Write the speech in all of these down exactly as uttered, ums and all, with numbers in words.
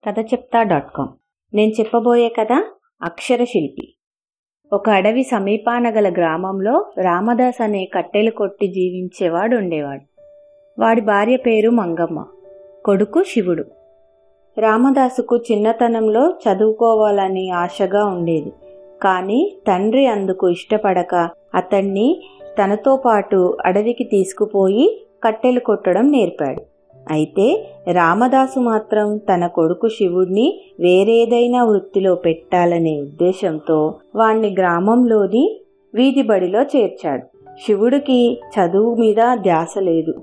కథ చెప్తా dot com. నేను చెప్పబోయే కథ అక్షరశిల్పి. ఒక అడవి సమీపాన గల గ్రామంలో రామదాస్ అనే కట్టెలు కొట్టి జీవించేవాడు ఉండేవాడు. వాడి భార్య పేరు మంగమ్మ, కొడుకు శివుడు. రామదాసుకు చిన్నతనంలో చదువుకోవాలని ఆశగా ఉండేది. కానీ తండ్రి అందుకు ఇష్టపడక అతన్ని తనతో పాటు అడవికి తీసుకుపోయి కట్టెలు కొట్టడం నేర్పాడు. అయితే రామదాసు మాత్రం తన కొడుకు శివుడిని వేరేదైనా వృత్తిలో పెట్టాలనే ఉద్దేశంతో వాణ్ణి గ్రామంలోని వీధి బడిలో చేర్చాడు. శివుడికి చదువు మీద ధ్యాస లేదు,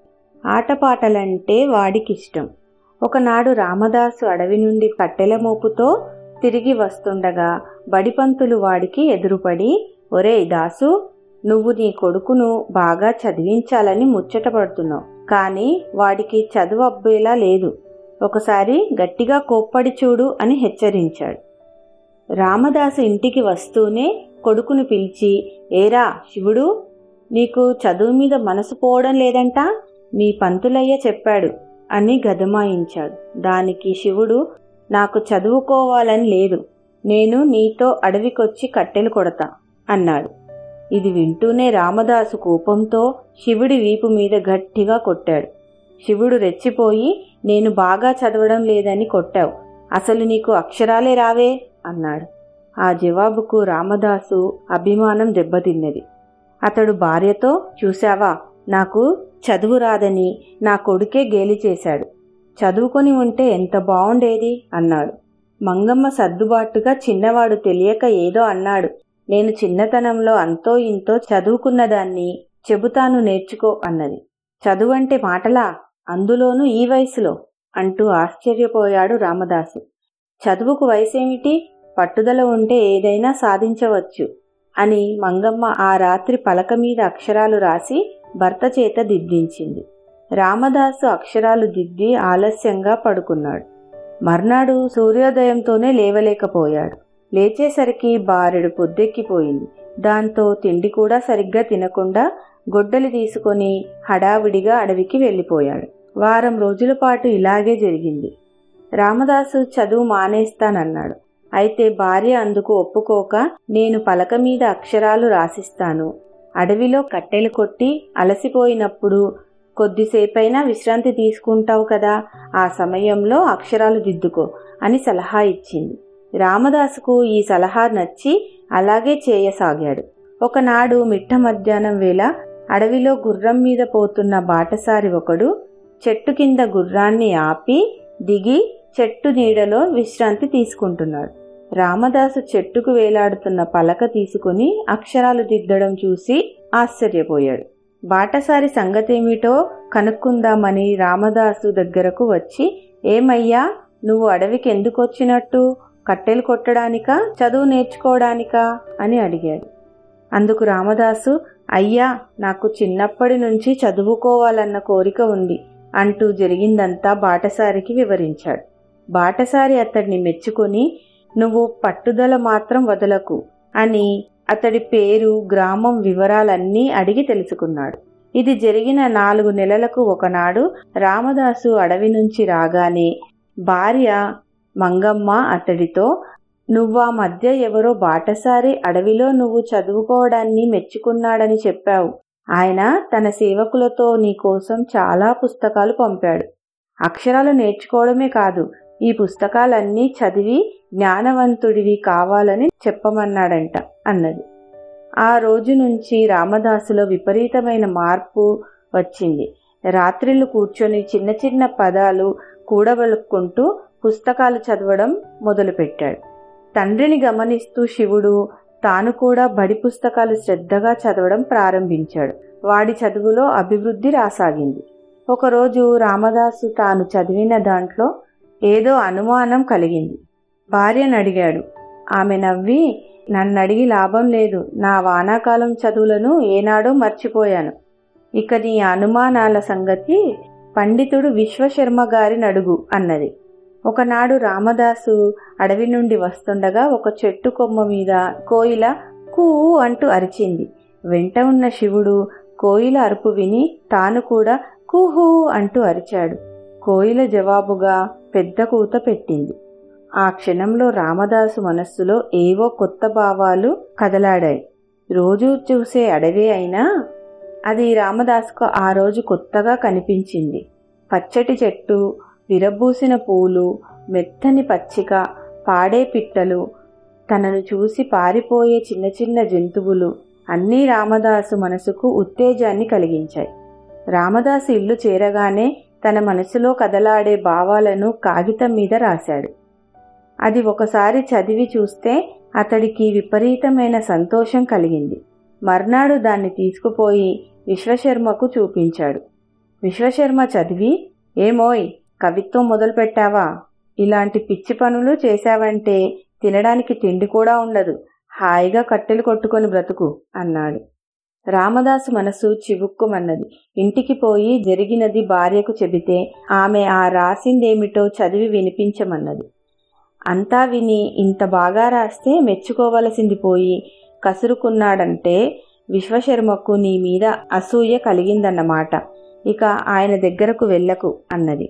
ఆటపాటలంటే వాడికిష్టం. ఒకనాడు రామదాసు అడవి నుండి కట్టెల మోపుతో తిరిగి వస్తుండగా బడిపంతులు వాడికి ఎదురుపడి, ఒరేయ్ దాసు, నువ్వు నీ కొడుకును బాగా చదివించాలని ముచ్చట పడుతున్నావు, కానీ వాడికి చదువు అబ్బేలా లేదు. ఒకసారి గట్టిగా కోప్పడి చూడు అని హెచ్చరించాడు. రామదాసు ఇంటికి వస్తూనే కొడుకును పిలిచి, ఏరా శివుడు, నీకు చదువు మీద మనసు పోవడం లేదంట, మీ పంతులయ్య చెప్పాడు అని గదమాయించాడు. దానికి శివుడు, నాకు చదువుకోవాలని లేదు, నేను నీతో అడవికొచ్చి కట్టెలు కొడతా అన్నాడు. ఇది వింటూనే రామదాసు కోపంతో శివుడి వీపు మీద గట్టిగా కొట్టాడు. శివుడు రెచ్చిపోయి, నేను బాగా చదవడం లేదని కొట్టావు, అసలు నీకు అక్షరాలే రావే అన్నాడు. ఆ జవాబుకు రామదాసు అభిమానం దెబ్బతిన్నది. అతడు భార్యతో, చూశావా, నాకు చదువు రాదని నా కొడుకే గేలి చేశాడు, చదువుకొని ఉంటే ఎంత బాగుండేది అన్నాడు. మంగమ్మ సర్దుబాటుగా, చిన్నవాడు తెలియక ఏదో అన్నాడు, నేను చిన్నతనంలో అంతో ఇంతో చదువుకున్నదాన్ని, చెబుతాను నేర్చుకో అన్నది. చదువంటే మాటలా, అందులోనూ ఈ వయసులో అంటూ ఆశ్చర్యపోయాడు రామదాసు. చదువుకు వయసేమిటి, పట్టుదల ఉంటే ఏదైనా సాధించవచ్చు అని మంగమ్మ ఆ రాత్రి పలక మీద అక్షరాలు రాసి భర్త చేత దిద్దించింది. రామదాసు అక్షరాలు దిద్ది ఆలస్యంగా పడుకున్నాడు. మర్నాడు సూర్యోదయంతోనే లేవలేకపోయాడు. లేచేసరికి బారెడు పొద్దెక్కిపోయింది. దాంతో తిండి కూడా సరిగ్గా తినకుండా గొడ్డలి తీసుకొని హడావిడిగా అడవికి వెళ్ళిపోయాడు. వారం రోజుల పాటు ఇలాగే జరిగింది. రామదాసు చదువు మానేస్తానన్నాడు. అయితే భార్య అందుకు ఒప్పుకోక, నేను పలక మీద అక్షరాలు రాసిస్తాను, అడవిలో కట్టెలు కొట్టి అలసిపోయినప్పుడు కొద్దిసేపైనా విశ్రాంతి తీసుకుంటావు కదా, ఆ సమయంలో అక్షరాలు దిద్దుకో అని సలహా ఇచ్చింది. రామదాసుకు ఈ సలహా నచ్చి అలాగే చేయసాగాడు. ఒకనాడు మిట్ట మధ్యాహ్నం వేళ అడవిలో గుర్రం మీద పోతున్న బాటసారి ఒకడు చెట్టు కింద గుర్రాన్ని ఆపి దిగి చెట్టు నీడలో విశ్రాంతి తీసుకుంటున్నాడు. రామదాసు చెట్టుకు వేలాడుతున్న పలక తీసుకుని అక్షరాలు దిద్దడం చూసి ఆశ్చర్యపోయాడు. బాటసారి సంగతేమిటో కనుక్కుందామని రామదాసు దగ్గరకు వచ్చి, ఏమయ్యా, నువ్వు అడవికి ఎందుకు వచ్చినట్టు, కట్టెలు కొట్టడానికా, చదువు నేర్చుకోవడానికా అని అడిగాడు. అందుకు రామదాసు, అయ్యా, నాకు చిన్నప్పటి నుంచి చదువుకోవాలన్న కోరిక ఉంది అంటూ జరిగిందంతా బాటసారికి వివరించాడు. బాటసారి అతడిని మెచ్చుకొని, నువ్వు పట్టుదల మాత్రం వదలకు అని అతడి పేరు, గ్రామం వివరాలన్నీ అడిగి తెలుసుకున్నాడు. ఇది జరిగిన నాలుగు నెలలకు ఒకనాడు రామదాసు అడవి నుంచి రాగానే భార్య మంగమ్మ అతడితో, నువ్వా మధ్య ఎవరో బాటసారి అడవిలో నువ్వు చదువుకోవడాన్ని మెచ్చుకున్నాడని చెప్పావు. ఆయన తన సేవకులతో నీకోసం చాలా పుస్తకాలు పంపాడు. అక్షరాలు నేర్చుకోవడమే కాదు, ఈ పుస్తకాలన్నీ చదివి జ్ఞానవంతుడివి కావాలని చెప్పమన్నాడంట అన్నది. ఆ రోజు నుంచి రామదాసులో విపరీతమైన మార్పు వచ్చింది. రాత్రిళ్ళు కూర్చొని చిన్న చిన్న పదాలు కూడబలుక్కుంటూ పుస్తకాలు చదవడం మొదలుపెట్టాడు. తండ్రిని గమనిస్తూ శివుడు తాను కూడా బడి పుస్తకాలు శ్రద్ధగా చదవడం ప్రారంభించాడు. వాడి చదువులో అభివృద్ధి రాసాగింది. ఒకరోజు రామదాసు తాను చదివిన దాంట్లో ఏదో అనుమానం కలిగింది. భార్యను అడిగాడు. ఆమె నవ్వి, నన్నడిగి లాభం లేదు, నా వానాకాలం చదువులను ఏనాడో మర్చిపోయాను. ఇక నీ అనుమానాల సంగతి పండితుడు విశ్వశర్మ గారిని అడుగు అన్నది. ఒకనాడు రామదాసు అడవి నుండి వస్తుండగా ఒక చెట్టు కొమ్మ మీద కోయిల కూ అంటూ అరిచింది. వెంట ఉన్న శివుడు కోయిల అరుపు విని తాను కూడా కూహూ అంటూ అరిచాడు. కోయిల జవాబుగా, పెద్ద కూత పెట్టింది. ఆ క్షణంలో రామదాసు మనస్సులో ఏవో కొత్త భావాలు కదలాడాయి. రోజూ చూసే అడవి అయినా అది రామదాసుకు ఆ రోజు కొత్తగా కనిపించింది. పచ్చటి చెట్టు, విరబూసిన పూలు, మెత్తని పచ్చిక, పాడే పిట్టలు, తనను చూసి పారిపోయే చిన్న చిన్న జంతువులు అన్నీ రామదాసు మనసుకు ఉత్తేజాన్ని కలిగించాయి. రామదాసు ఇల్లు చేరగానే తన మనసులో కదలాడే భావాలను కాగితం మీద రాశాడు. అది ఒకసారి చదివి చూస్తే అతడికి విపరీతమైన సంతోషం కలిగింది. మర్నాడు దాన్ని తీసుకుపోయి విశ్వశర్మకు చూపించాడు. విశ్వశర్మ చదివి, ఏమోయ్, కవిత్వం మొదలుపెట్టావా? ఇలాంటి పిచ్చి పనులు చేశావంటే తినడానికి తిండి కూడా ఉండదు. హాయిగా కట్టెలు కొట్టుకొని బ్రతుకు అన్నాడు. రామదాసు మనసు చివుక్కుమన్నది. ఇంటికి పోయి జరిగినది భార్యకు చెబితే ఆమె ఆ రాసిందేమిటో చదివి వినిపించమన్నది. అంతా విని ఇంత బాగా రాస్తే మెచ్చుకోవలసింది పోయి కసురుకున్నాడంటే విశ్వశర్మకు నీ మీద అసూయ కలిగిందన్నమాట. ఇక ఆయన దగ్గరకు వెళ్ళకు అన్నది.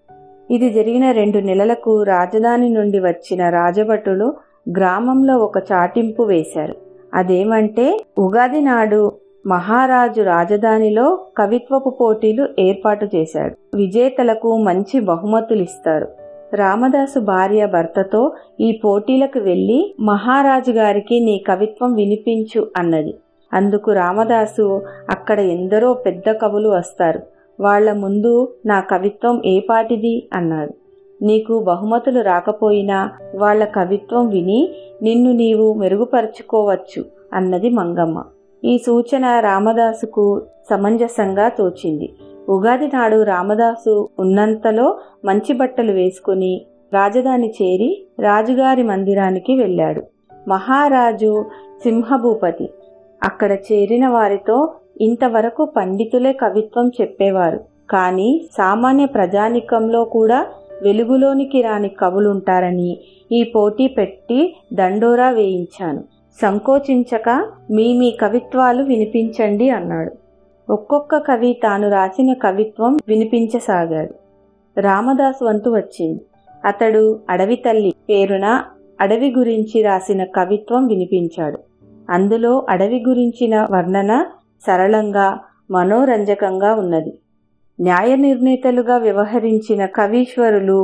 ఇది జరిగిన రెండు నెలలకు రాజధాని నుండి వచ్చిన రాజభటులు గ్రామంలో ఒక చాటింపు వేశారు. అదేమంటే ఉగాది నాడు మహారాజు రాజధానిలో కవిత్వపు పోటీలు ఏర్పాటు చేశాడు. విజేతలకు మంచి బహుమతులిస్తారు. రామదాసు భార్య భర్తతో ఈ పోటీలకు వెళ్ళి మహారాజు గారికి నీ కవిత్వం వినిపించు అన్నది. అందుకు రామదాసు, అక్కడ ఎందరో పెద్ద కవులు వస్తారు, వాళ్ల ముందు నా కవిత్వం ఏ పాటిది అన్నాడు. నీకు బహుమతులు రాకపోయినా వాళ్ల కవిత్వం విని నిన్ను నీవు మెరుగుపరుచుకోవచ్చు అన్నది మంగమ్మ. ఈ సూచన రామదాసుకు సమంజసంగా తోచింది. ఉగాది నాడు రామదాసు ఉన్నంతలో మంచి బట్టలు వేసుకుని రాజధాని చేరి రాజుగారి మందిరానికి వెళ్ళాడు. మహారాజు సింహభూపతి అక్కడ చేరిన వారితో, ఇంతవరకు పండితులే కవిత్వం చెప్పేవారు, కానీ సామాన్య ప్రజానికంలో కూడా వెలుగులోనికి రాని కవులుంటారని ఈ పోటీ పెట్టి దండోరా వేయించాను. సంకోచించక మీ మీ కవిత్వాలు వినిపించండి అన్నాడు. ఒక్కొక్క కవి తాను రాసిన కవిత్వం వినిపించసాగాడు. రామదాసు వంతు వచ్చింది. అతడు అడవి తల్లి పేరున అడవి గురించి రాసిన కవిత్వం వినిపించాడు. అందులో అడవి గురించిన వర్ణన సరళంగా, మనోరంజకంగా ఉన్నది. న్యాయ నిర్ణేతలుగా వ్యవహరించిన కవీశ్వరులు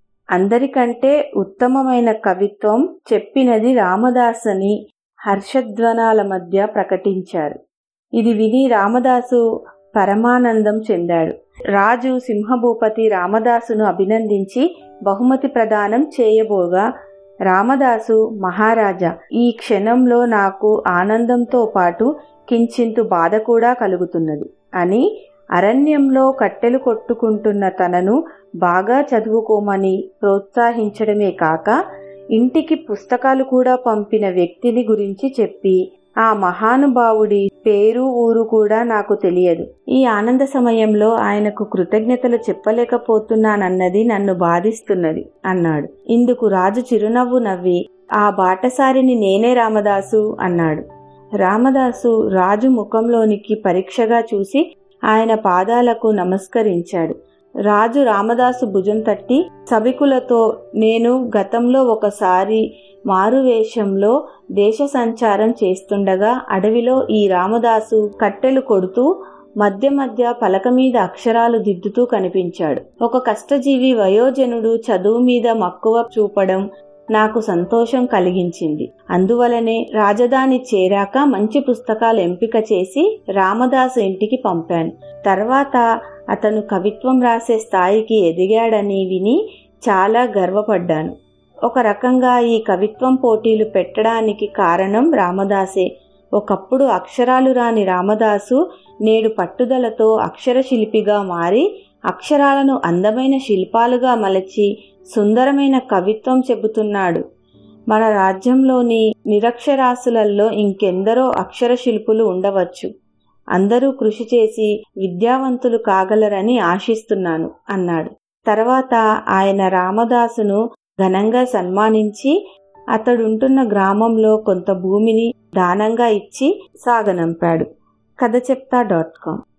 అందరికంటే ఉత్తమమైన కవిత్వం చెప్పినది రామదాసని హర్షధ్వానాల మధ్య ప్రకటించారు. ఇది విని రామదాసు పరమానందం చెందాడు. రాజు సింహభూపతి రామదాసును అభినందించి బహుమతి ప్రదానం చేయబోగా రామదాసు, మహారాజా, ఈ క్షణంలో నాకు ఆనందంతో పాటు కించింతు బాధ కూడా కలుగుతున్నది అని అరణ్యంలో కట్టెలు కొట్టుకుంటున్న తనను బాగా చదువుకోమని ప్రోత్సహించడమే కాక ఇంటికి పుస్తకాలు కూడా పంపిన వ్యక్తిని గురించి చెప్పి, ఆ మహానుభావుడి పేరు ఊరు కూడా నాకు తెలియదు. ఈ ఆనంద సమయంలో ఆయనకు కృతజ్ఞతలు చెప్పలేకపోతున్నానన్నది నన్ను బాధిస్తున్నది అన్నాడు. ఇందుకు రాజు చిరునవ్వు నవ్వి, ఆ బాటసారిని నేనే రామదాసు అన్నాడు. రామదాసు రాజు ముఖంలోనికి పరీక్షగా చూసి ఆయన పాదాలకు నమస్కరించాడు. రాజు రామదాసు భుజం తట్టి సభికులతో, నేను గతంలో ఒకసారి మారువేషంలో దేశ సంచారం చేస్తుండగా అడవిలో ఈ రామదాసు కట్టెలు కొడుతూ మధ్య మధ్య పలక మీద అక్షరాలు దిద్దుతూ కనిపించాడు. ఒక కష్టజీవి వయోజనుడు చదువు మీద మక్కువ చూపడం నాకు సంతోషం కలిగించింది. అందువలనే రాజధాని చేరాక మంచి పుస్తకాలు ఎంపిక చేసి రామదాసు ఇంటికి పంపాను. తర్వాత అతను కవిత్వం రాసే స్థాయికి ఎదిగాడని విని చాలా గర్వపడ్డాను. ఒక రకంగా ఈ కవిత్వం పోటీలు పెట్టడానికి కారణం రామదాసే. ఒకప్పుడు అక్షరాలు రాని రామదాసు నేడు పట్టుదలతో అక్షర శిల్పిగా మారి అక్షరాలను అందమైన శిల్పాలుగా మలచి సుందరమైన కవిత్వం చెబుతున్నాడు. మన రాజ్యంలోని నిరక్షరాస్యులలో ఇంకెందరో అక్షర శిల్పులు ఉండవచ్చు. అందరూ కృషి చేసి విద్యావంతులు కాగలరని ఆశిస్తున్నాను అన్నాడు. తర్వాత ఆయన రామదాసును ఘనంగా సన్మానించి అతడుంటున్న గ్రామంలో కొంత భూమిని దానంగా ఇచ్చి సాగనంపాడు. కథ చెప్తా డాట్ కామ్